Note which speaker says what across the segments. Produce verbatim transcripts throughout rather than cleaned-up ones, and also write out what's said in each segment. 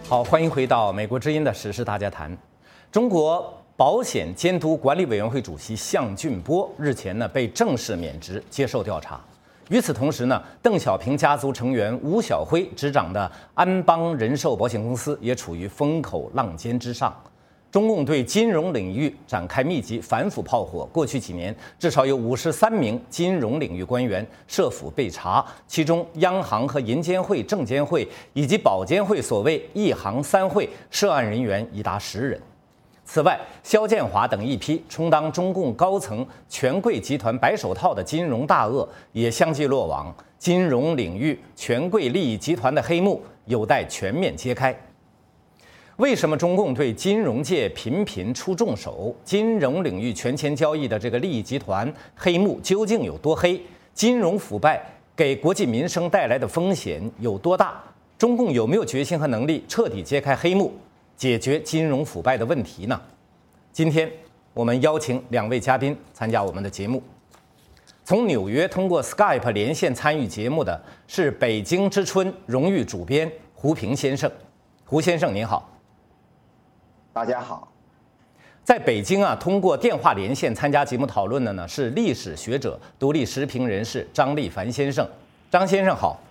Speaker 1: 好，欢迎回到美国之音的时事大家谈。中国保险监督管理委员会主席项俊波日前呢被正式免职，接受调查。与此同时呢，邓小平家族成员吴晓辉执掌的安邦人寿保险公司也处于风口浪尖之上。中共对金融领域展开密集反腐炮火，过去几年至少有五十三名金融领域官员涉腐被查，其中央行和银监会、证监会以及保监会所谓一行三会涉案人员已达十人。此外，肖建华等一批充当中共高层权贵集团白手套的金融大鳄也相继落网，金融领域权贵利益集团的黑幕有待全面揭开。为什么中共对金融界频频出重手？金融领域权钱交易的这个利益集团黑幕究竟有多黑？金融腐败给国计民生带来的风险有多大？中共有没有决心和能力彻底揭开黑幕，解决金融腐败的问题呢？今天我们邀请两位嘉宾参加我们的节目。从纽约通过 Skype 连线参与节目的是北京之春荣誉主编胡平先生。胡先生您好。
Speaker 2: 大家好。
Speaker 1: 在北京啊，通过电话连线参加节目讨论的呢是历史学者、独立时评人士张立凡先生。张先生好。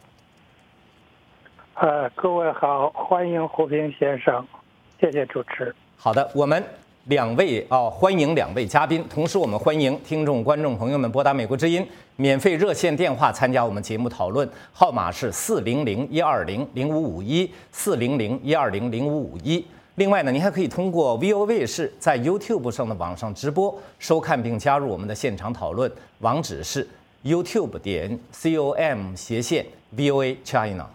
Speaker 3: 呃，各位好，欢迎胡平先生，谢谢主持。
Speaker 1: 好的，我们两位哦，欢迎两位嘉宾，同时我们欢迎听众、观众朋友们拨打美国之音免费热线电话参加我们节目讨论，号码是四零零一二零零五五一四零零一二零零五五一。另外呢，您还可以通过 V O 卫视在 YouTube 上的网上直播收看并加入我们的现场讨论，网址是 YouTube 点 com 斜线 V O A China。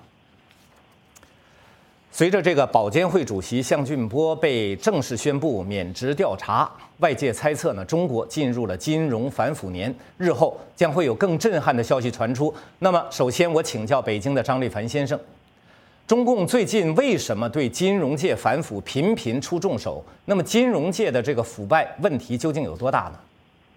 Speaker 1: 随着这个保监会主席项俊波被正式宣布免职调查，外界猜测呢，中国进入了金融反腐年，日后将会有更震撼的消息传出。那么，首先我请教北京的张立凡先生。中共最近为什么对金融界反腐频频出重手？那么金融界的这个腐败问题究竟有多大呢？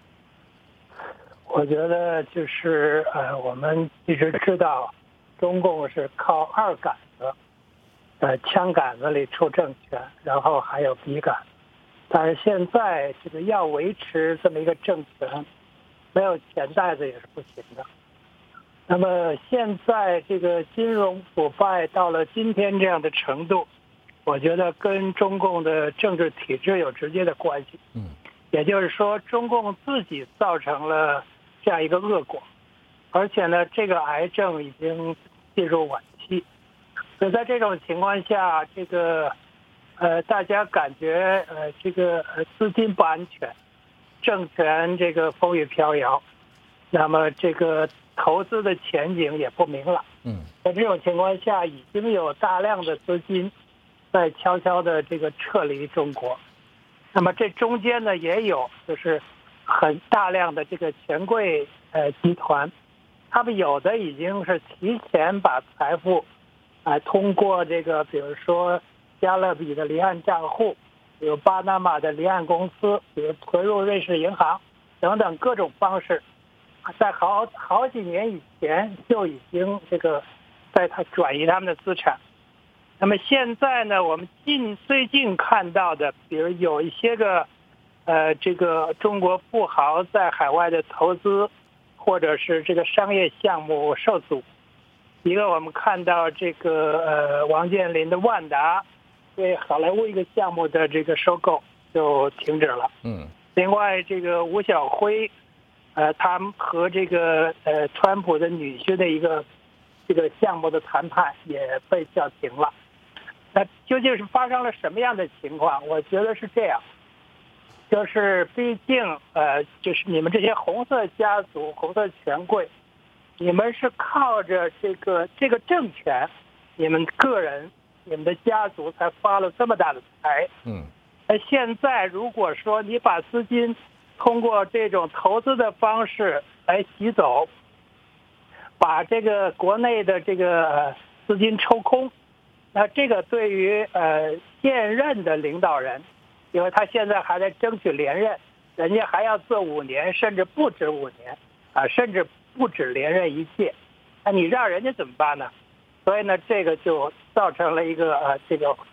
Speaker 3: 我觉得就是呃，我们一直知道，中共是靠二杆子，呃，枪杆子里出政权，然后还有笔杆。但是现在这个要维持这么一个政权，没有钱袋子也是不行的。那么现在这个金融腐败到了今天这样的程度，我觉得跟中共的政治体制有直接的关系。嗯，也就是说，中共自己造成了这样一个恶果，而且呢，这个癌症已经进入晚期。所以在这种情况下，这个呃，大家感觉呃，这个呃资金不安全，政权这个风雨飘摇，那么这个投资的前景也不明朗。嗯，在这种情况下，已经有大量的资金在悄悄的这个撤离中国。那么这中间呢，也有就是很大量的这个权贵呃集团，他们有的已经是提前把财富啊、呃、通过这个比如说加勒比的离岸账户，比如巴拿马的离岸公司，比如存入瑞士银行等等各种方式。在好好几年以前就已经这个在他转移他们的资产。那么现在呢，我们近最近看到的，比如有一些个呃这个中国富豪在海外的投资或者是这个商业项目受阻。一个我们看到这个呃王健林的万达对好莱坞一个项目的这个收购就停止了。嗯。另外这个吴晓辉。呃，他们和这个呃川普的女婿的一个这个项目的谈判也被叫停了。那究竟是发生了什么样的情况？我觉得是这样，就是毕竟呃，就是你们这些红色家族、红色权贵，你们是靠着这个这个政权，你们个人、你们的家族才发了这么大的财。嗯。那现在如果说你把资金通过这种投资的方式来洗走，把这个国内的这个资金抽空，那这个对于呃现任的领导人，因为他现在还在争取连任，人家还要做五年，甚至不止五年啊，甚至不止连任一届，那你让人家怎么办呢？所以呢，这个就造成了一个呃这个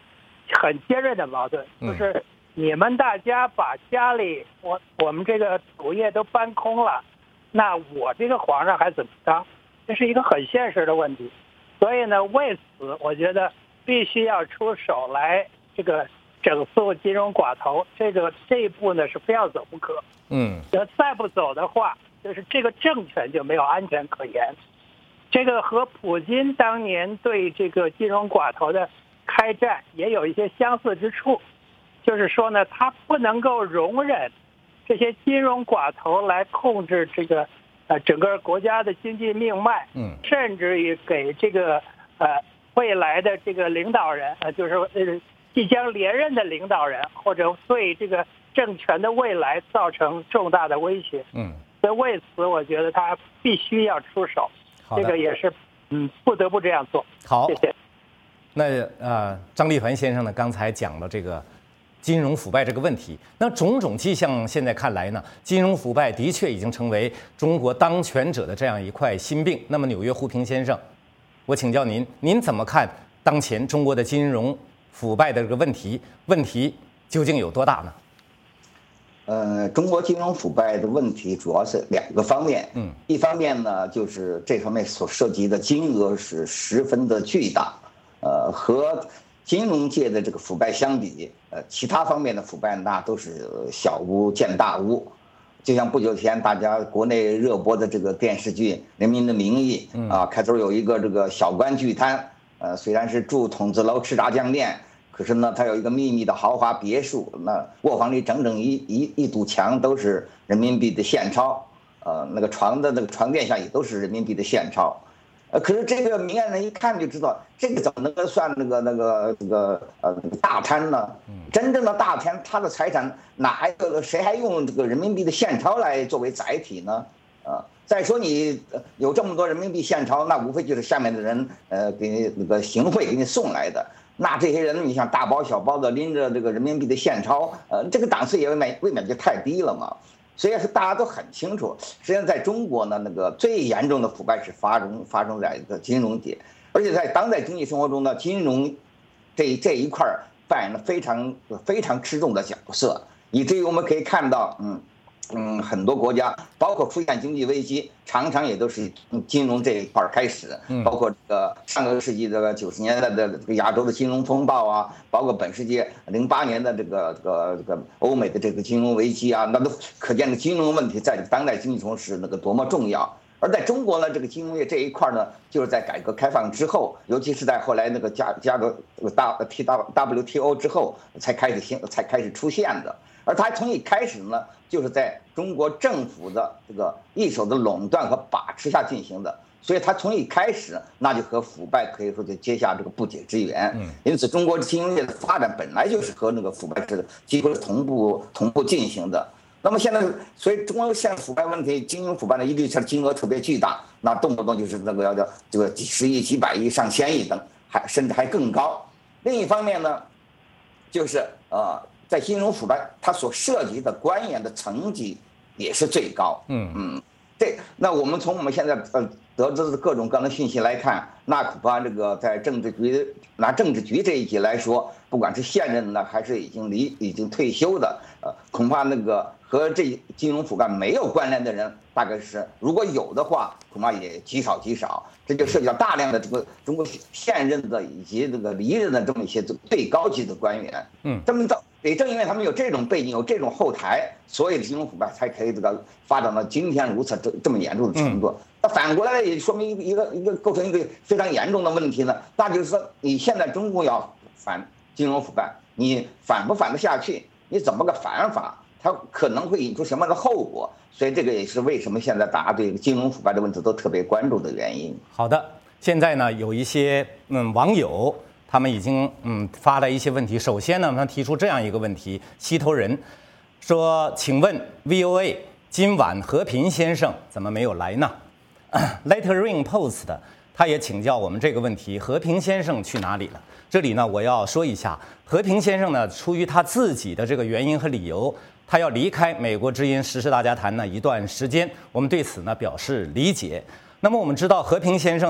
Speaker 3: 很尖锐的矛盾，就是你们大家把家里我我们这个主业都搬空了，那我这个皇上还怎么当？这是一个很现实的问题。所以呢，为此我觉得必须要出手来这个整肃金融寡头，这个这一步呢是非要走不可。
Speaker 1: 嗯，
Speaker 3: 要再不走的话，就是这个政权就没有安全可言。这个和普京当年对这个金融寡头的开战也有一些相似之处，就是说呢，他不能够容忍这些金融寡头来控制这个呃整个国家的经济命脉，
Speaker 1: 嗯，
Speaker 3: 甚至于给这个呃未来的这个领导人，呃就是呃即将连任的领导人，或者对这个政权的未来造成重大的威胁。
Speaker 1: 嗯，
Speaker 3: 所以为此，我觉得他必须要出手，这个也是嗯不得不这样做。
Speaker 1: 好，
Speaker 3: 谢谢。
Speaker 1: 那呃，张立团先生呢，刚才讲了这个金融腐败这个问题。那种种迹象现在看来呢，金融腐败的确已经成为中国当权者的这样一块心病。那么，纽约胡平先生，我请教您，您怎么看当前中国的金融腐败的这个问题？问题究竟有多大呢？
Speaker 2: 呃，中国金融腐败的问题主要是两个方面。
Speaker 1: 嗯，
Speaker 2: 一方面呢，就是这方面所涉及的金额是十分的巨大。呃，和金融界的这个腐败相比，呃，其他方面的腐败那都是小巫见大巫。就像不久前大家国内热播的这个电视剧《人民的名义》啊，开头有一个这个小官巨贪，呃，虽然是住筒子楼吃炸酱面，可是呢，他有一个秘密的豪华别墅，那卧房里整整一一一堵墙都是人民币的现钞，呃，那个床的那个床垫下也都是人民币的现钞。呃，可是这个明眼人一看就知道，这个怎么能够算那个那个这个呃大贪呢？真正的大贪，他的财产哪还有谁还用这个人民币的现钞来作为载体呢？呃，再说你有这么多人民币现钞，那无非就是下面的人呃给你那个行贿给你送来的。那这些人，你像大包小包的拎着这个人民币的现钞，呃，这个档次也未免未免就太低了嘛。所以是大家都很清楚，实际上在中国呢，那个最严重的腐败是发生发生在这个金融界，而且在当代经济生活中呢，金融这这一块扮演了非常非常吃重的角色，以至于我们可以看到，嗯嗯，很多国家包括出现经济危机，常常也都是金融这一块开始，包括这个上个世纪这个九十年代的这个亚洲的金融风暴啊，包括本世纪零八年的这个这个这个欧美的这个金融危机啊，那都可见的金融问题在当代经济中是那个多么重要。而在中国呢，这个金融业这一块呢，就是在改革开放之后，尤其是在后来那个加加个大 T W T O 之后，才开始兴才开始出现的。而它从一开始呢，就是在中国政府的这个一手的垄断和把持下进行的，所以它从一开始那就和腐败可以说就结下这个不解之缘。因此，中国金融业的发展本来就是和那个腐败是几乎是同步同步进行的。那么现在，所以中国现在腐败问题，金融腐败的一律是金额特别巨大，那动不动就是那个要叫这个几十亿、几百亿、上千亿等，还甚至还更高。另一方面呢，就是呃。在金融腐败，它所涉及的官员的层级也是最高。嗯嗯，这那我们从我们现在呃得知的各种各样的信息来看，那恐怕这个在政治局拿政治局这一级来说，不管是现任的还是已经离已经退休的，呃，恐怕那个和这金融腐败没有关联的人，大概是如果有的话，恐怕也极少极少。这就涉及到大量的这个中国现任的以及这个离任的这么一些最高级的官员。嗯，这么到。也正因为他们有这种背景，有这种后台，所以金融腐败才可以这个发展到今天如此这这么严重的程度。那反过来也说明一个一个构成一个非常严重的问题呢，那就是说你现在中国要反金融腐败，你反不反得下去？你怎么个反法？它可能会引出什么样的后果？所以这个也是为什么现在大家对金融腐败的问题都特别关注的原因。
Speaker 1: 好的，现在呢有一些嗯网友。他们已经嗯发了一些问题。首先呢，他们提出这样一个问题：西头人说，请问 V O A 今晚和平先生怎么没有来呢 ？Lettering Post 他也请教我们这个问题：和平先生去哪里了？这里呢，我要说一下，和平先生呢，出于他自己的这个原因和理由，他要离开美国之音时事大家谈呢一段时间，我们对此呢表示理解。那么我们知道，和平先生呢。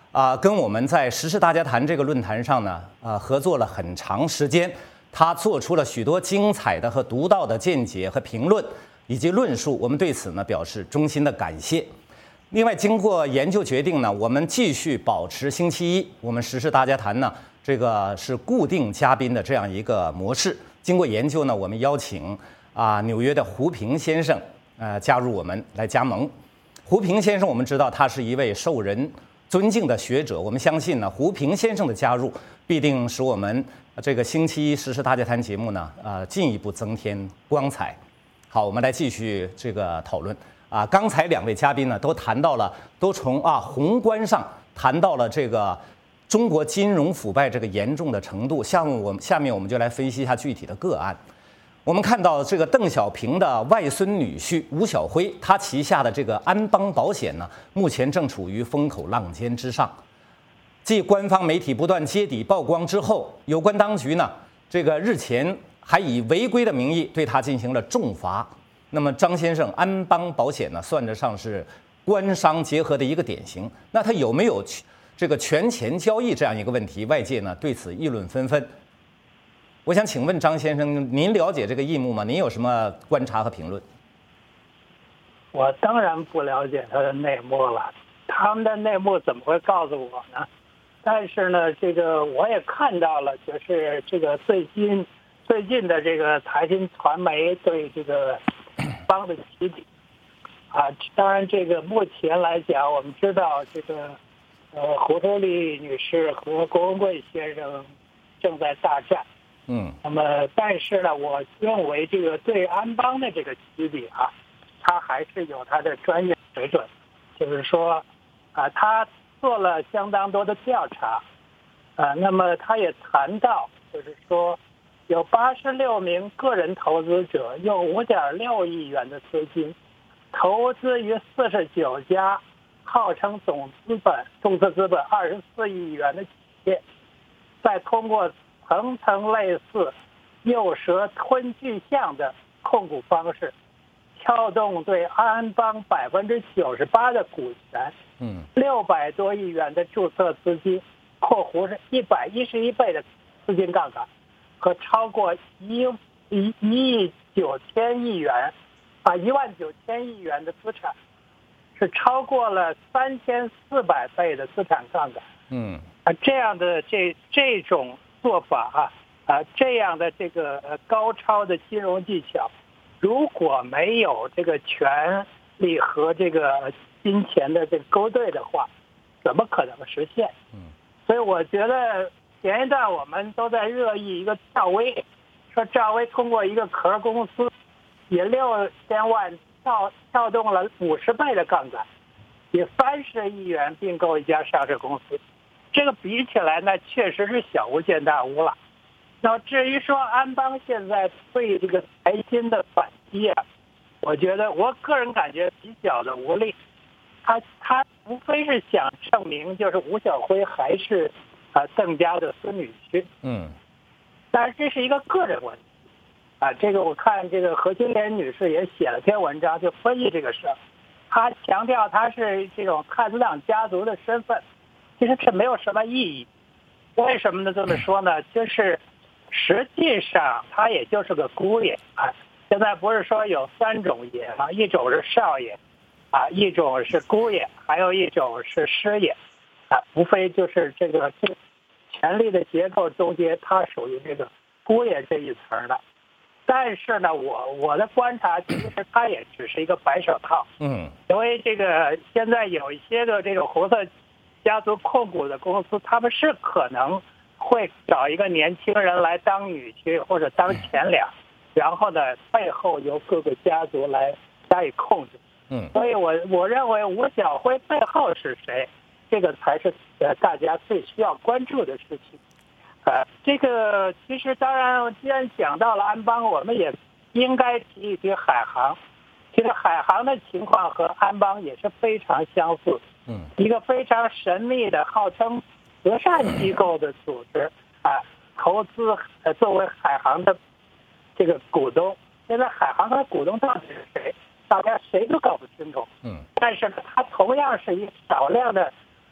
Speaker 1: 啊、呃，跟我们在时事大家谈这个论坛上呢，呃，合作了很长时间。他做出了许多精彩的和独到的见解和评论以及论述，我们对此呢表示衷心的感谢。另外，经过研究决定呢，我们继续保持星期一我们时事大家谈呢这个是固定嘉宾的这样一个模式。经过研究呢，我们邀请啊纽约的胡平先生呃加入我们来加盟。胡平先生，我们知道他是一位受人尊敬的学者，我们相信呢，胡平先生的加入必定使我们这个星期一时事大家谈节目呢，呃，进一步增添光彩。好，我们来继续这个讨论啊。刚才两位嘉宾呢，都谈到了，都从啊宏观上谈到了这个中国金融腐败这个严重的程度。下面我们下面我们就来分析一下具体的个案。我们看到这个邓小平的外孙女婿吴晓辉，他旗下的这个安邦保险呢，目前正处于风口浪尖之上。继官方媒体不断揭底曝光之后，有关当局呢，这个日前还以违规的名义对他进行了重罚。那么张先生，安邦保险呢，算得上是官商结合的一个典型。那他有没有这个权钱交易这样一个问题？外界呢对此议论纷纷。我想请问张先生，您了解这个义务吗？您有什么观察和评论？
Speaker 3: 我当然不了解他的内幕了，他们的内幕怎么会告诉我呢？但是呢，这个我也看到了，就是这个最近最近的这个财经传媒对这个邦的起底啊，当然这个目前来讲，我们知道这个呃胡特丽女士和郭文贵先生正在大战，
Speaker 1: 嗯，
Speaker 3: 那么但是呢，我认为这个对安邦的这个起底啊，他还是有他的专业水准，就是说啊，他做了相当多的调查，呃，那么他也谈到，就是说，有八十六名个人投资者用五点六亿元的资金，投资于四十九家号称总资本、注册资本二十四亿元的企业，再通过层层类似诱蛇吞巨象的控股方式，撬动对安邦百分之九十八的股权。
Speaker 1: 嗯，
Speaker 3: 六百多亿元的注册资金（括弧是一百一十一倍的资金杠杆）和超过一一一亿九千亿元啊一万九千亿元的资产，是超过了三千四百倍的资产杠杆。
Speaker 1: 嗯
Speaker 3: 啊，这样的这这种做法啊啊这样的这个高超的金融技巧，如果没有这个权力和这个金钱的这个勾兑的话，怎么可能实现？
Speaker 1: 嗯，
Speaker 3: 所以我觉得前一段我们都在热议一个赵薇，说赵薇通过一个壳公司以六千万撬撬动了五十倍的杠杆，以三十亿元并购一家上市公司，这个比起来呢，确实是小巫见大巫了。那么至于说安邦现在对这个财金的反击啊，我觉得我个人感觉比较的无力。他他无非是想证明，就是吴晓辉还是啊邓家的孙女婿。
Speaker 1: 嗯，
Speaker 3: 但是这是一个个人问题啊。这个我看这个何金莲女士也写了篇文章，就分析这个事儿。她强调她是这种太子党家族的身份，其实这没有什么意义。为什么呢？这么说呢？就是实际上他也就是个姑爷啊。现在不是说有三种爷吗？一种是少爷。啊，一种是姑爷，还有一种是师爷，啊，无非就是这个这权力的结构中间，它属于这个姑爷这一层的。但是呢，我我的观察其实它也只是一个白手套，
Speaker 1: 嗯，
Speaker 3: 因为这个现在有一些个这种红色家族控股的公司，他们是可能会找一个年轻人来当女婿或者当前两，然后呢，背后由各个家族来加以控制。
Speaker 1: 嗯，
Speaker 3: 所以我我认为吴晓辉背后是谁，这个才是呃大家最需要关注的事情。呃，这个其实当然，既然讲到了安邦，我们也应该提一提海航。其实海航的情况和安邦也是非常相似。
Speaker 1: 嗯，
Speaker 3: 一个非常神秘的号称慈善机构的组织啊，投资呃作为海航的这个股东。现在海航的股东到底是谁？大家谁都搞不清楚。
Speaker 1: 嗯，
Speaker 3: 但是呢，它同样是以少量的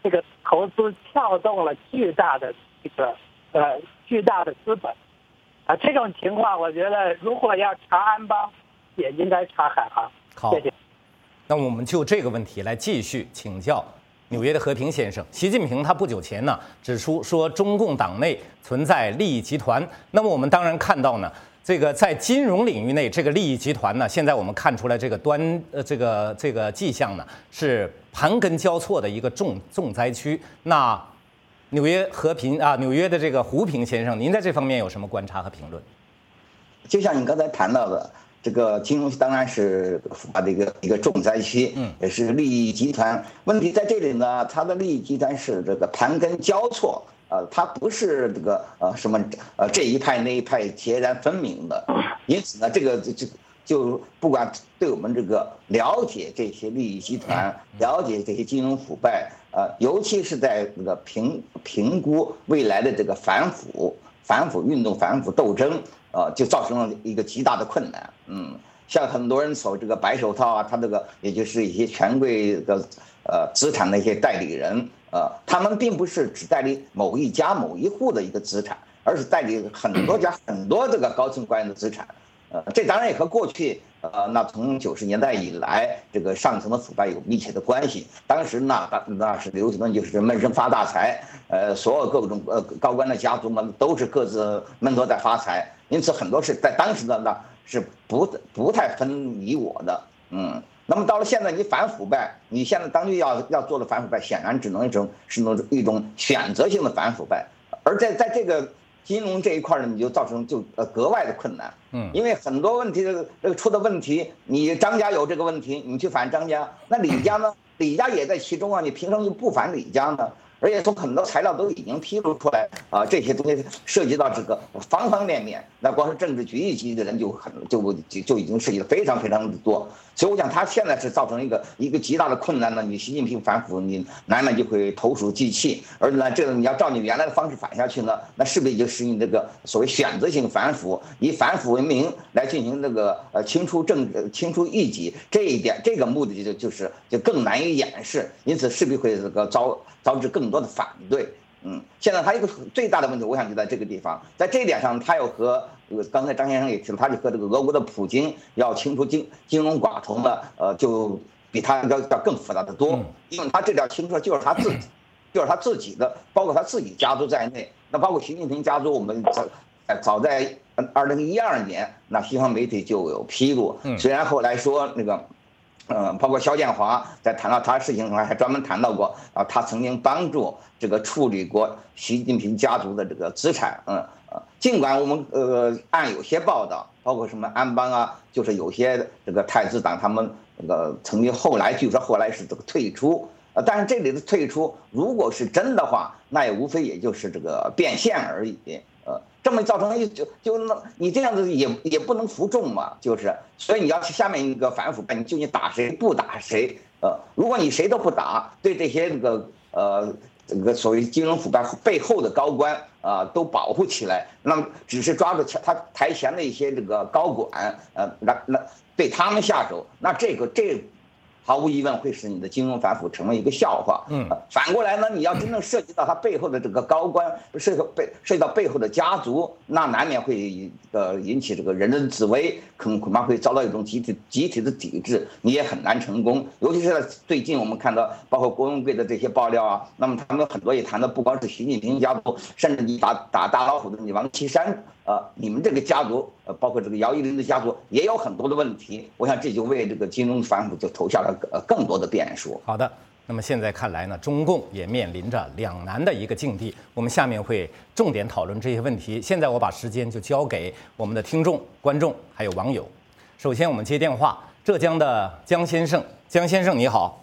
Speaker 3: 这个投资撬动了巨大的这个呃巨大的资本啊，这种情况我觉得如果要查安邦，也应该查海航。
Speaker 1: 好，
Speaker 3: 谢谢。
Speaker 1: 那我们就这个问题来继续请教纽约的和平先生。习近平他不久前呢指出说，中共党内存在利益集团。那么我们当然看到呢，这个在金融领域内，这个利益集团呢，现在我们看出来这个端呃这个这个迹象呢，是盘根交错的一个重重灾区。那纽约和平啊，纽约的这个胡平先生，您在这方面有什么观察和评论？
Speaker 2: 就像你刚才谈到的。这个金融当然是腐败的一个一个重灾区，嗯，也是利益集团。问题在这里呢，它的利益集团是这个盘根交错，呃，它不是这个呃什么呃这一派那一派截然分明的。因此呢，这个就就不管对我们这个了解这些利益集团，了解这些金融腐败，呃，尤其是在这个评评估未来的这个反腐反腐运动、反腐斗争。呃，就造成了一个极大的困难。嗯，像很多人所这个白手套啊，他这个也就是一些权贵的呃资产的一些代理人，呃，他们并不是只代理某一家某一户的一个资产，而是代理很多家很多这个高层官员的资产。呃，这当然也和过去呃那从九十年代以来这个上层的腐败有密切的关系。当时那那是流行的就是闷声发大财，呃，所有各种呃高官的家族们都是各自闷头在发财。因此，很多事在当时的呢是不不太分你我的，嗯。那么到了现在，你反腐败，你现在当局要要做的反腐败，显然只能一种是那种一种选择性的反腐败，而在在这个金融这一块呢，你就造成就呃格外的困难，嗯，因为很多问题这个这个出的问题，你张家有这个问题，你去反张家，那李家呢，李家也在其中啊，你凭什么就不反李家呢？而且从很多材料都已经披露出来啊，这些东西涉及到这个方方面面，那光是政治局一级的人就很就就就已经涉及的非常非常的多，所以我想他现在是造成一个一个极大的困难呢。你习近平反腐，你难免就会投鼠忌器，而呢这个你要照你原来的方式反下去呢，那势必就使你这个所谓选择性反腐，以反腐为名来进行这个呃清除政清除异己，这一点这个目的就就是就更难以掩饰，因此势必会这个遭。导致更多的反对，嗯，现在还有一个最大的问题，我想就在这个地方，在这一点上，他又和呃刚才张先生也提了，他就和这个俄国的普京要清除金金融寡头呢，呃，就比他要要更复杂的多，因为他这条清除就是他自己，就是他自己的，包括他自己家族在内，那包括习近平家族，我们早早在二零一二年，那西方媒体就有披露，虽然后来说那个。嗯，包括肖建华在谈到他的事情上，还专门谈到过啊，他曾经帮助这个处理过习近平家族的这个资产。嗯呃，尽管我们呃按有些报道，包括什么安邦啊，就是有些这个太子党他们那个曾经后来据说后来是这个退出，呃，但是这里的退出，如果是真的话，那也无非也就是这个变现而已。呃，这么造成就就那你这样子也也不能服众嘛，就是所以你要去下面一个反腐败，你究竟打谁不打谁？呃，如果你谁都不打，对这些这个呃这个所谓金融腐败背后的高官啊、呃、都保护起来，那么只是抓住他台前的一些这个高管，呃，那那对他们下手，那这个这。毫无疑问会使你的金融反腐成为一个笑话。嗯，反过来呢，你要真正涉及到他背后的这个高官，涉及背涉及到背后的家族，那难免会呃引起这个人人自危，恐恐怕会遭到一种集体集体的抵制，你也很难成功。尤其是最近我们看到，包括郭文贵的这些爆料啊，那么他们很多也谈的不光是习近平家族，甚至你打打大老虎的你王岐山。呃，你们这个家族，呃，包括这个姚依林的家族，也有很多的问题。我想这就为这个金融反腐就投下了呃更多的变数。
Speaker 1: 好的，那么现在看来呢，中共也面临着两难的一个境地。我们下面会重点讨论这些问题。现在我把时间就交给我们的听众、观众还有网友。首先我们接电话，浙江的江先生，江先生你好。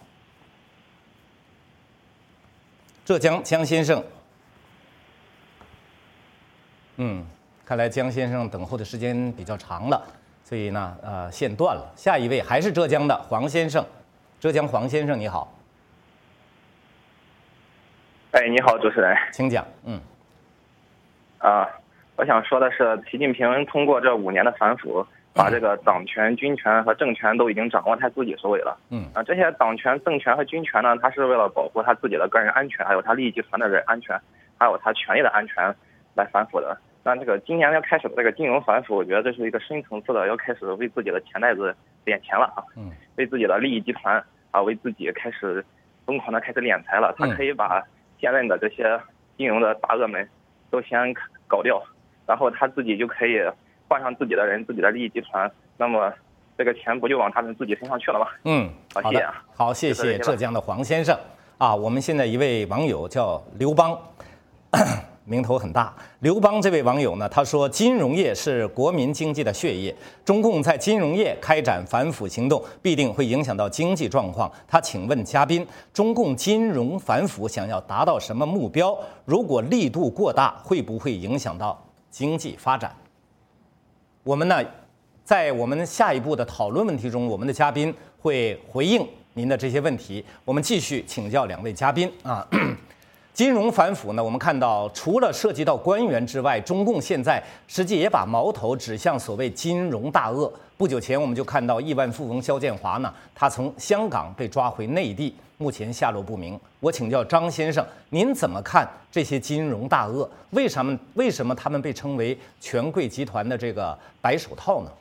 Speaker 1: 浙江江先生，嗯。看来江先生等候的时间比较长了，所以呢，呃，线断了。下一位还是浙江的黄先生，浙江黄先生你好。
Speaker 4: 哎，你好，主持人，
Speaker 1: 请讲。嗯。
Speaker 4: 啊，我想说的是，习近平通过这五年的反腐， 把这个党权、军权和政权都已经掌握在自己手里了。
Speaker 1: 嗯
Speaker 4: 啊，这些党权、政权和军权呢，他是为了保护他自己的个人安全，还有他利益集团的人安全，还有他权利的安全来反腐的。那这个今年要开始的这个金融反腐，我觉得这是一个深层次的，要开始为自己的钱袋子敛钱了啊，
Speaker 1: 嗯，
Speaker 4: 为自己的利益集团啊，为自己开始疯狂的开始敛财了。他可以把现任的这些金融的大鳄们都先搞掉，然后他自己就可以换上自己的人、自己的利益集团，那么这个钱不就往他们自己身上去了吗？
Speaker 1: 嗯，
Speaker 4: 好，谢谢。
Speaker 1: 好，谢谢浙江的黄先生啊。我们现在一位网友叫刘邦。名头很大，刘邦这位网友呢，他说金融业是国民经济的血液，中共在金融业开展反腐行动，必定会影响到经济状况。他请问嘉宾，中共金融反腐想要达到什么目标？如果力度过大，会不会影响到经济发展？我们呢，在我们下一步的讨论问题中，我们的嘉宾会回应您的这些问题。我们继续请教两位嘉宾啊。金融反腐呢，我们看到除了涉及到官员之外，中共现在实际也把矛头指向所谓金融大鳄。不久前我们就看到亿万富翁肖建华呢，他从香港被抓回内地，目前下落不明。我请教张先生，您怎么看这些金融大鳄？为什么为什么他们被称为权贵集团的这个白手套呢？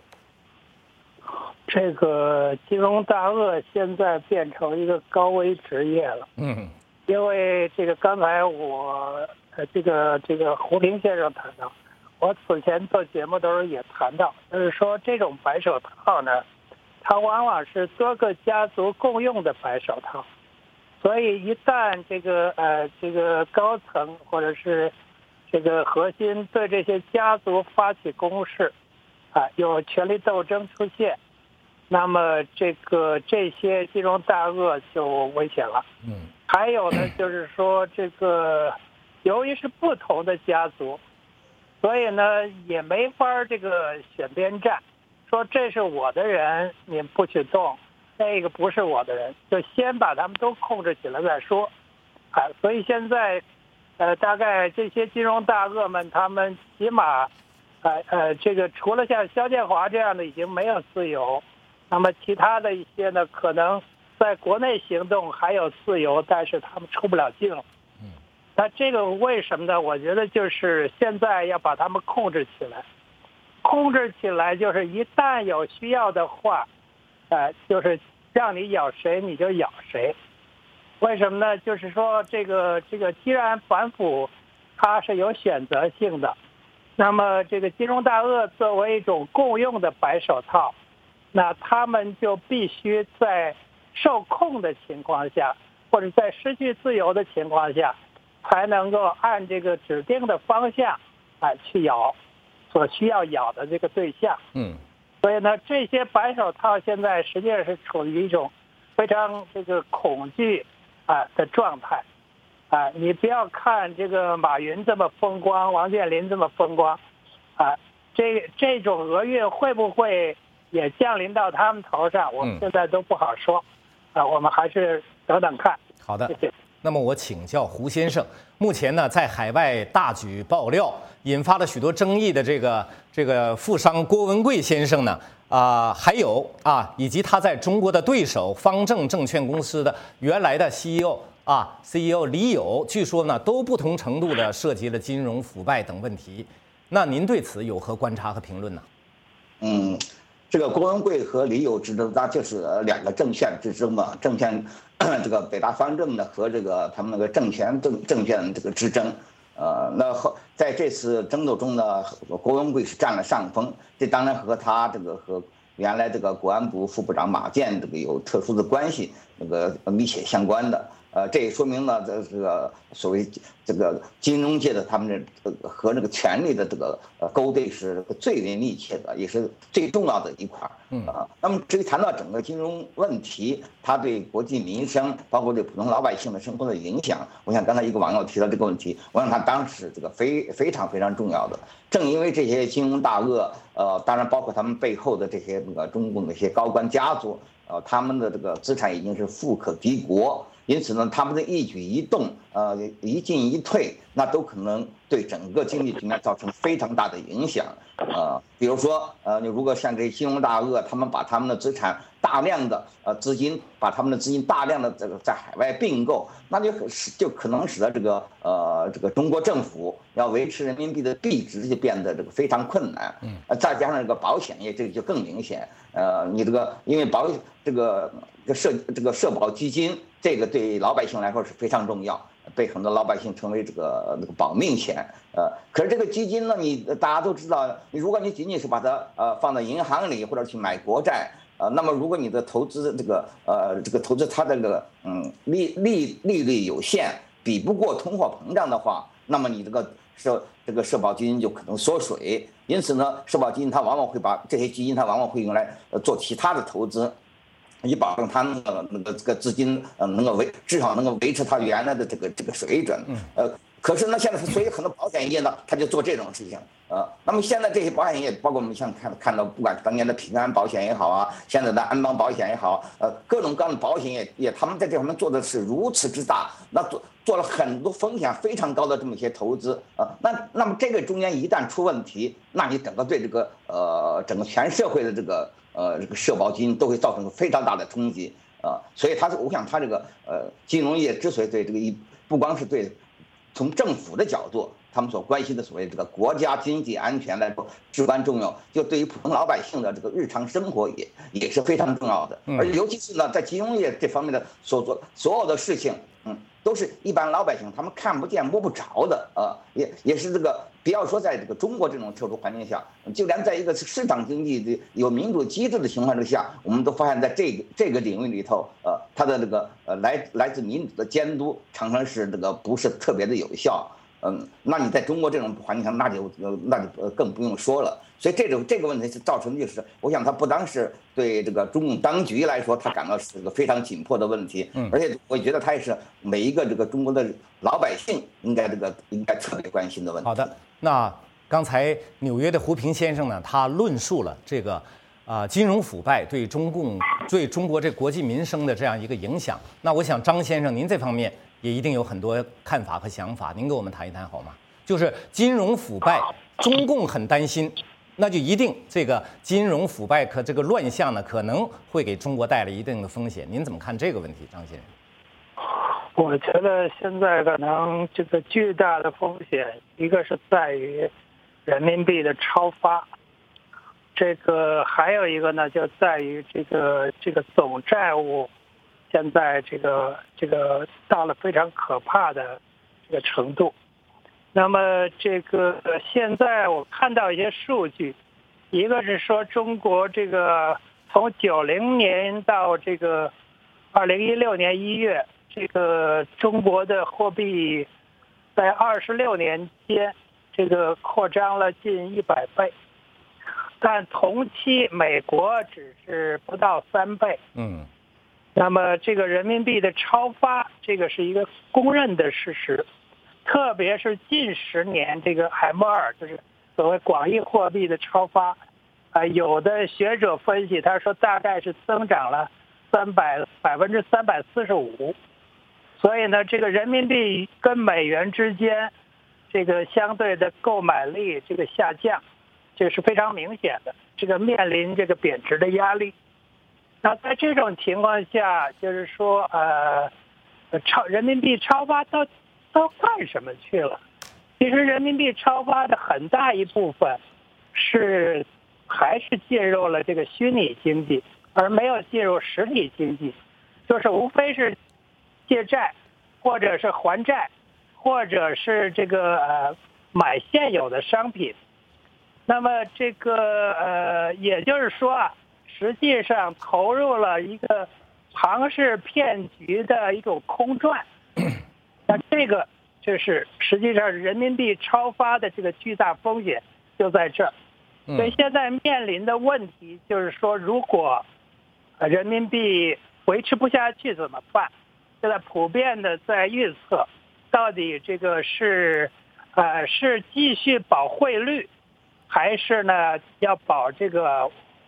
Speaker 3: 这个金融大鳄现在变成一个高危职业了。
Speaker 1: 嗯。
Speaker 3: 因为这个刚才我呃这个这个胡平先生谈到，我此前做节目的时候也谈到，就是说这种白手套呢，它往往是多个家族共用的白手套，所以一旦这个呃这个高层或者是这个核心对这些家族发起攻势，啊有权力斗争出现，那么这个这些金融大鳄就危险了。嗯。还有呢，就是说这个，由于是不同的家族，所以呢也没法这个选边站，说这是我的人，你不许动；那个不是我的人，就先把他们都控制起来再说。啊，所以现在，呃，大概这些金融大鳄们，他们起码，呃呃，这个除了像肖建华这样的已经没有自由，那么其他的一些呢，可能在国内行动还有自由，但是他们出不了境了。那这个为什么呢？我觉得就是现在要把他们控制起来，控制起来就是一旦有需要的话，呃，就是让你咬谁你就咬谁。为什么呢？就是说这个这个既然反腐它是有选择性的，那么这个金融大鳄作为一种共用的白手套，那他们就必须在受控的情况下，或者在失去自由的情况下，才能够按这个指定的方向啊去咬所需要咬的这个对象。嗯，所以呢，这些白手套现在实际上是处于一种非常这个恐惧啊的状态。啊，你不要看这个马云这么风光，王健林这么风光，啊，这这种厄运会不会也降临到他们头上？我们现在都不好说。啊，我们还是等等看。
Speaker 1: 好的，
Speaker 3: 谢谢。
Speaker 1: 那么我请教胡先生，目前呢，在海外大举爆料，引发了许多争议的这个这个富商郭文贵先生呢，啊、呃，还有啊，以及他在中国的对手方正证券公司的原来的 C E O 啊 C E O 李友，据说呢，都不同程度的涉及了金融腐败等问题。那您对此有何观察和评论呢？
Speaker 2: 嗯。这个郭文贵和李友之争，那就是两个证券之争嘛。证券，这个北大方正呢和这个他们那个证券证证券这个之争，呃，那后在这次争斗中呢，郭文贵是占了上风。这当然和他这个和原来这个国安部副部长马建这个有特殊的关系，那个密切相关的。呃，这也说明了这这个所谓这个金融界的他们的和那个权力的这个呃勾兑是最为密切的，也是最重要的一块。嗯啊，那么至于谈到整个金融问题，它对国计民生，包括对普通老百姓的生活的影响，我想刚才一个网友提到这个问题，我想他当时这个非非常非常重要的。正因为这些金融大鳄，呃，当然包括他们背后的这些那个中共的一些高官家族，呃，他们的这个资产已经是富可敌国。 因此呢，他们的一举一动，呃，一进一退，那都可能对整个经济局面造成非常大的影响。呃，比如说，呃，你如果像这些金融大鳄，他们把他们的资产大量的呃资金，把他们的资金大量的这个在海外并购，那就使就可能使得这个呃这个中国政府要维持人民币的币值就变得这个非常困难。嗯，呃，再加上这个保险业，这个就更明显。呃，你这个因为保这个这个社这个社保基金，这个对老百姓来说是非常重要。被很多老百姓称为这个那个保命钱，呃，可是这个基金呢，你大家都知道，你如果你仅仅是把它呃放在银行里或者去买国债，呃，那么如果你的投资这个呃这个投资它这个嗯利利利率有限，比不过通货膨胀的话，那么你这个社这个社保基金就可能缩水，因此呢，社保基金它往往会把这些基金它往往会用来呃做其他的投资。以保证它那个那个这个资金呃能够维至少能够维持它原来的这个这个水准，呃，可是呢现在所以很多保险业呢，他就做这种事情，呃，那么现在这些保险业，包括我们像看看到，不管当年的平安保险也好啊，现在的安邦保险也好，呃，各种各样的保险业业，他们在这方面做的是如此之大，那做做了很多风险非常高的这么一些投资，呃，那那么这个中间一旦出问题，那你整个对这个呃整个全社会的这个。呃，这个社保基金都会造成非常大的冲击啊、呃，所以他是，我想他这个呃金融业之所以对这个一不光是对从政府的角度，他们所关心的所谓这个国家经济安全来说至关重要，就对于普通老百姓的这个日常生活也也是非常重要的，而尤其是呢，在金融业这方面的所做所有的事情，嗯，都是一般老百姓他们看不见摸不着的啊、呃，也也是这个。不要说在这个中国这种特殊环境下，就连在一个市场经济的有民主机制的情况之下，我们都发现在这个这个领域里头，呃，它的这个呃来来自民主的监督常常是这个不是特别的有效。嗯，那你在中国这种环境下，那就那就更不用说了。所以这种这个问题是造成就是，我想它不单是对这个中共当局来说，它感到是个非常紧迫的问题，嗯，而且我觉得它也是每一个这个中国的老百姓应该这个应该特别关心的问题。
Speaker 1: 好的，那刚才纽约的胡平先生呢，他论述了这个啊、呃、金融腐败对中共对中国这国计民生的这样一个影响。那我想张先生您这方面也一定有很多看法和想法，您给我们谈一谈好吗？就是金融腐败，中共很担心，那就一定这个金融腐败和这个乱象呢，可能会给中国带来一定的风险。您怎么看这个问题，张先生？
Speaker 3: 我觉得现在可能这个巨大的风险，一个是在于人民币的超发，这个还有一个呢，就在于这个这个总债务，现在这个这个到了非常可怕的这个程度。那么这个现在我看到一些数据，一个是说中国这个从九零年到这个二零一六年一月。这个中国的货币在二十六年间，这个扩张了近一百倍，但同期美国只是不到三倍。嗯，那么这个人民币的超发，这个是一个公认的事实，特别是近十年这个 M 二，就是所谓广义货币的超发，啊、呃，有的学者分析，他说大概是增长了三百百分之三百四十五。所以呢，这个人民币跟美元之间，这个相对的购买力这个下降，这是非常明显的，这个面临这个贬值的压力。那在这种情况下，就是说，呃，超人民币超发到到干什么去了？其实人民币超发的很大一部分是还是进入了这个虚拟经济，而没有进入实体经济，就是无非是借债，或者是还债，或者是这个呃买现有的商品。那么这个呃，也就是说啊，实际上投入了一个庞氏骗局的一种空转。那这个就是实际上人民币超发的这个巨大风险就在这儿。所以现在面临的问题就是说，如果人民币维持不下去怎么办？现在普遍的在预测，到底这个是呃是继续保汇率，还是呢要保这个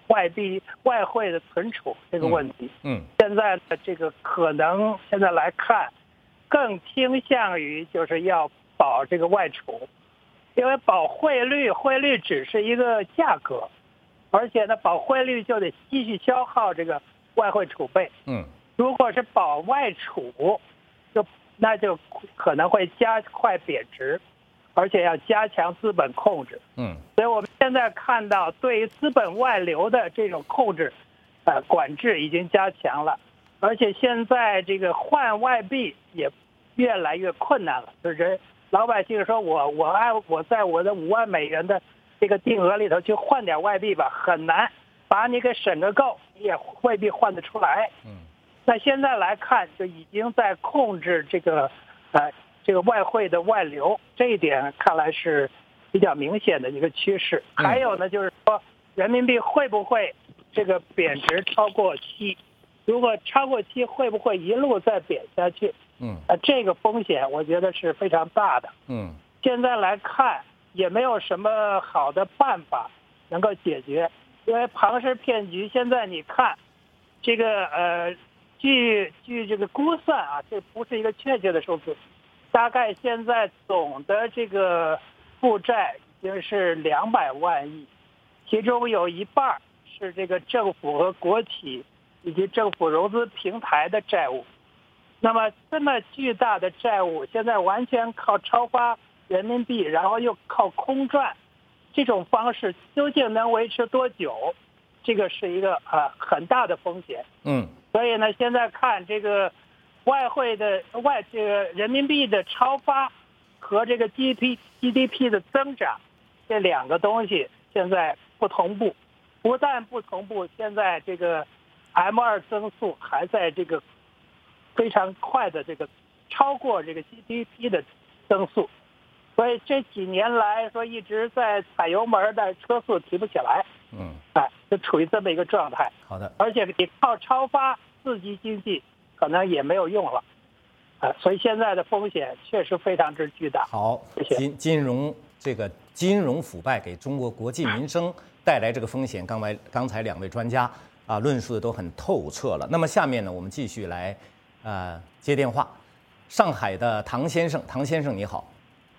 Speaker 3: 外币外汇的存储这个问题。
Speaker 1: 嗯，
Speaker 3: 现在的这个可能现在来看，更倾向于就是要保这个外储，因为保汇率，汇率只是一个价格，而且呢，保汇率就得继续消耗这个外汇储备。
Speaker 1: 嗯，
Speaker 3: 如果是保外储，就那就可能会加快贬值，而且要加强资本控制。
Speaker 1: 嗯，
Speaker 3: 所以我们现在看到对于资本外流的这种控制，呃，管制已经加强了，而且现在这个换外币也越来越困难了。就是老百姓说我我按我在我的五万美元的这个定额里头去换点外币吧，很难把你给审个够，你也未必换得出来。
Speaker 1: 嗯，
Speaker 3: 那现在来看，就已经在控制这个呃这个外汇的外流，这一点看来是比较明显的一个趋势。还有呢，就是说人民币会不会这个贬值超过期？如果超过期，会不会一路再贬下去？
Speaker 1: 嗯，
Speaker 3: 呃，这个风险我觉得是非常大的。
Speaker 1: 嗯，
Speaker 3: 现在来看也没有什么好的办法能够解决，因为庞氏骗局现在你看，这个呃，据据这个估算啊，这不是一个确切的数字，大概现在总的这个负债已经是两百万亿，其中有一半是这个政府和国企以及政府融资平台的债务。那么这么巨大的债务，现在完全靠超发人民币，然后又靠空转，这种方式究竟能维持多久？这个是一个呃很大的风险。
Speaker 1: 嗯，
Speaker 3: 所以呢，现在看这个外汇的外这个人民币的超发和这个 G D P G D P 的增长，这两个东西现在不同步，不但不同步，现在这个 M 二 增速还在这个非常快的这个超过这个 G D P 的增速，所以这几年来说一直在踩油门的车速提不起来。
Speaker 1: 嗯，
Speaker 3: 哎，就处于这么一个状态。
Speaker 1: 好的，
Speaker 3: 而且你靠超发刺激经济，可能也没有用了，啊，所以现在的风险确实非常之巨大。
Speaker 1: 好，
Speaker 3: 谢谢。
Speaker 1: 金金融这个金融腐败给中国国计民生带来这个风险，刚才刚才两位专家啊论述的都很透彻了。那么下面呢，我们继续来呃接电话，上海的唐先生，唐先生你好。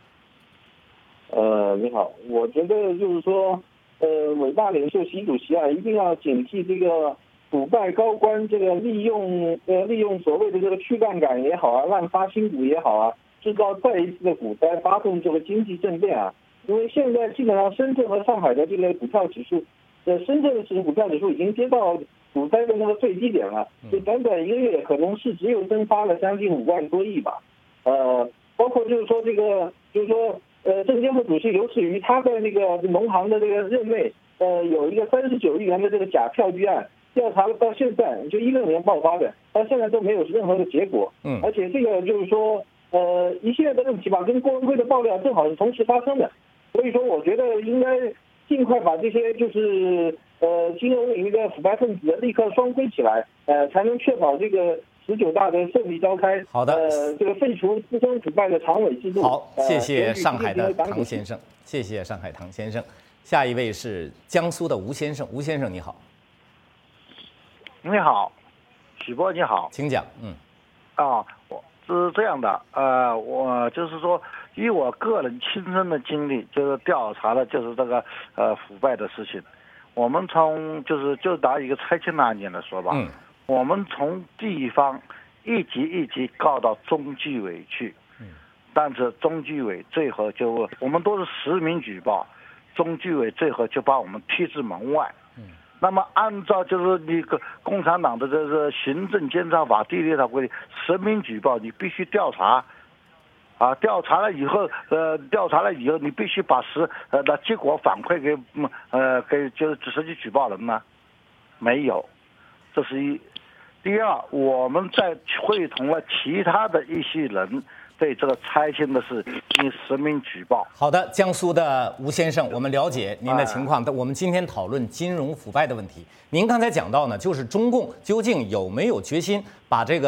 Speaker 5: 呃，你好，我觉得就是说。呃，伟大领袖习主席啊，一定要警惕这个腐败高官，这个利用呃利用所谓的这个去杠杆也好啊，滥发新股也好啊，制造再一次的股灾，发动这个经济政变啊。因为现在基本上深圳和上海的这个股票指数，呃，深圳的这个股票指数已经跌到股灾的那个最低点了，就短短一个月，可能市值又蒸发了将近五万多亿吧。呃，包括就是说这个，就是说。呃，证监会主席刘士余他在那个农行的这个任内，呃，有一个三十九亿元的这个假票据案，调查了到现在就一六年爆发的，到现在都没有任何的结果。
Speaker 1: 嗯，
Speaker 5: 而且这个就是说，呃，一系列的问题吧，跟郭文贵的爆料正好是同时发生的，所以说我觉得应该尽快把这些就是呃金融领域的腐败分子立刻双规起来，呃，才能确保这个。十九大的顺利召开。
Speaker 1: 好的，
Speaker 5: 呃，这个废除资深腐败的常委制度。
Speaker 1: 好，谢谢上海的唐先生，谢谢上海唐先生。下一位是江苏的吴先生，吴先生你好。
Speaker 6: 你好，许波你好，
Speaker 1: 请讲。嗯。
Speaker 6: 啊，我是这样的，呃，我就是说，以我个人亲身的经历，就是调查的就是这个呃腐败的事情。我们从就是就拿一个拆迁案件来说吧。嗯。我们从地方一级一级告到中纪委去，但是中纪委最后就我们都是实名举报，中纪委最后就把我们踢至门外。那么按照就是那个共产党的这个行政监察法第六条规定，实名举报你必须调查，啊，调查了以后，呃，调查了以后你必须把实呃的结果反馈给呃给就是实际举报人呢，没有，这是一。第二，我们在会同了其他的一些人对这个拆迁的事进行实名举报。
Speaker 1: 好的，江苏的吴先生，我们了解您的情况。但我们今天讨论金融腐败的问题。您刚才讲到呢，就是中共究竟有没有决心把这个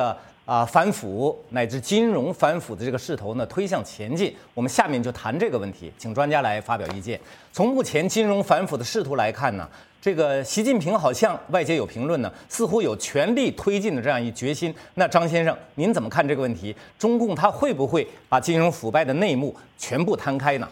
Speaker 1: 啊反腐乃至金融反腐的这个势头呢推向前进。我们下面就谈这个问题，请专家来发表意见。从目前金融反腐的势头来看呢，这个习近平好像外界有评论呢，似乎有全力推进的这样一决心。那张先生，您怎么看这个问题？中共他会不会把金融腐败的内幕全部摊开呢？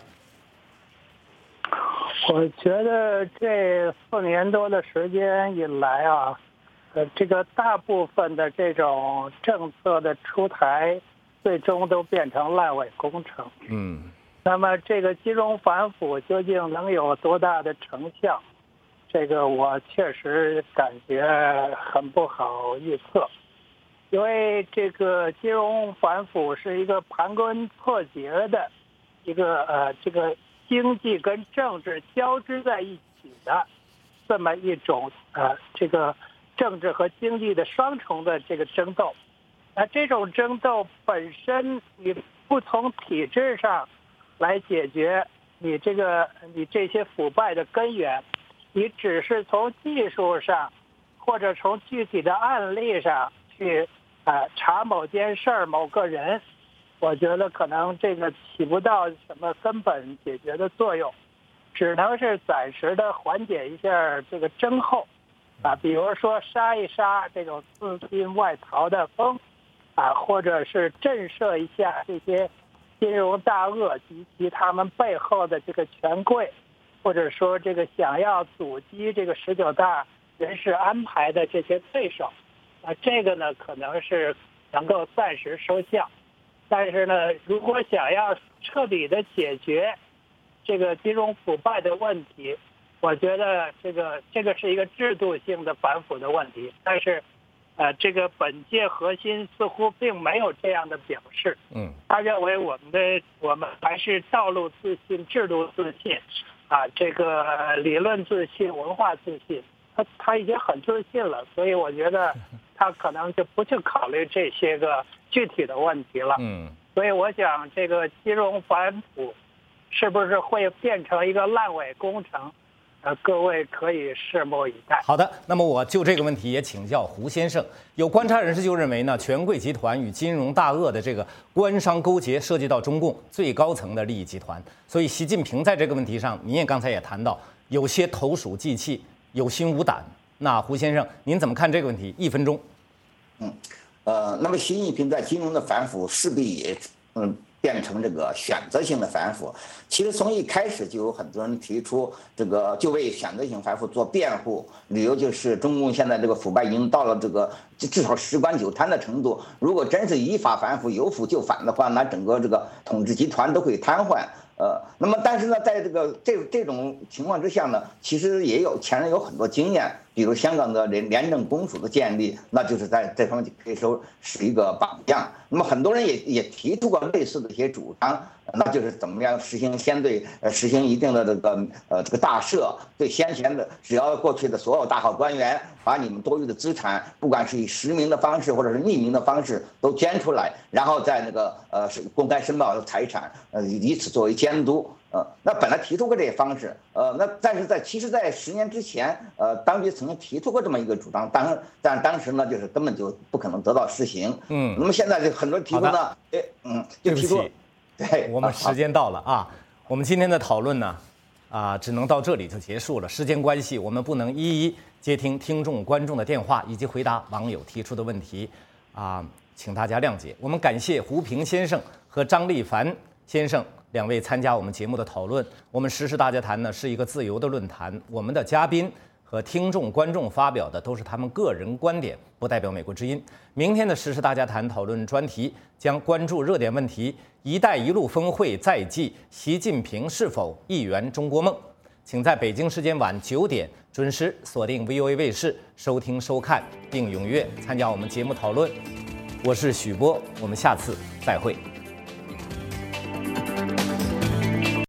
Speaker 3: 我觉得这四年多的时间以来啊，呃，这个大部分的这种政策的出台，最终都变成烂尾工程。
Speaker 1: 嗯，
Speaker 3: 那么这个金融反腐究竟能有多大的成效？这个我确实感觉很不好预测，因为这个金融反腐是一个盘根错节的一个呃这个。经济跟政治交织在一起的这么一种呃，这个政治和经济的双重的这个争斗，那这种争斗本身你不从体制上来解决你这个你这些腐败的根源，你只是从技术上或者从具体的案例上去呃查某件事儿某个人。我觉得可能这个起不到什么根本解决的作用，只能是暂时的缓解一下这个征候，啊，比如说杀一杀这种资金外逃的风，啊，或者是震慑一下这些金融大鳄及其他们背后的这个权贵，或者说这个想要阻击这个十九大人事安排的这些对手，啊，这个呢可能是能够暂时收效。但是呢，如果想要彻底的解决这个金融腐败的问题，我觉得这个这个是一个制度性的反腐的问题。但是，呃，这个本届核心似乎并没有这样的表示。嗯，他认为我们的我们还是道路自信、制度自信，啊，这个理论自信、文化自信，他他已经很自信了。所以我觉得他可能就不去考虑这些个具体的问题了。嗯，所以我想这个金融反腐是不是会变成一个烂尾工程？呃，各位可以拭目以待。
Speaker 1: 好的，那么我就这个问题也请教胡先生。有观察人士就认为呢，权贵集团与金融大鳄的这个官商勾结涉及到中共最高层的利益集团，所以习近平在这个问题上，您也刚才也谈到，有些投鼠忌器，有心无胆。那胡先生，您怎么看这个问题？一分钟。
Speaker 2: 嗯。呃，那么习近平在金融的反腐势必也嗯变成这个选择性的反腐。其实从一开始就有很多人提出这个就为选择性反腐做辩护，理由就是中共现在这个腐败已经到了这个至少十官九贪的程度，如果真是依法反腐、有腐就反的话，那整个这个统治集团都会瘫痪。呃，那么但是呢，在这个这这种情况之下呢，其实也有前人有很多经验，比如香港的廉廉政公署的建立，那就是在这方面可以说是一个榜样。那么很多人也也提出过类似的一些主张，那就是怎么样实行先对呃实行一定的这个呃这个大赦，对先前的只要过去的所有大号官员，把你们多余的资产，不管是以实名的方式或者是匿名的方式都捐出来，然后在那个呃公开申报财产，呃以此作为监督。呃，那本来提出过这些方式，呃，那但是在其实，在十年之前，呃，当局曾经提出过这么一个主张，当但当时呢，就是根本就不可能得到实行。嗯，那么现在就很多人提出呢，哎，嗯，就提出，
Speaker 1: 对，我们时间到了啊，我们今天的讨论呢，啊，只能到这里就结束了。时间关系，我们不能一一接听听众观众的电话以及回答网友提出的问题，啊，请大家谅解。我们感谢胡平先生和张立凡先生两位参加我们节目的讨论。我们时事大家谈呢是一个自由的论坛，我们的嘉宾和听众观众发表的都是他们个人观点，不代表美国之音。明天的时事大家谈讨论专题将关注热点问题：一带一路峰会在即，习近平是否一圆中国梦？请在北京时间晚九点准时锁定 V O A 卫视收听收看，并踊跃参加我们节目讨论。我是许波，我们下次再会。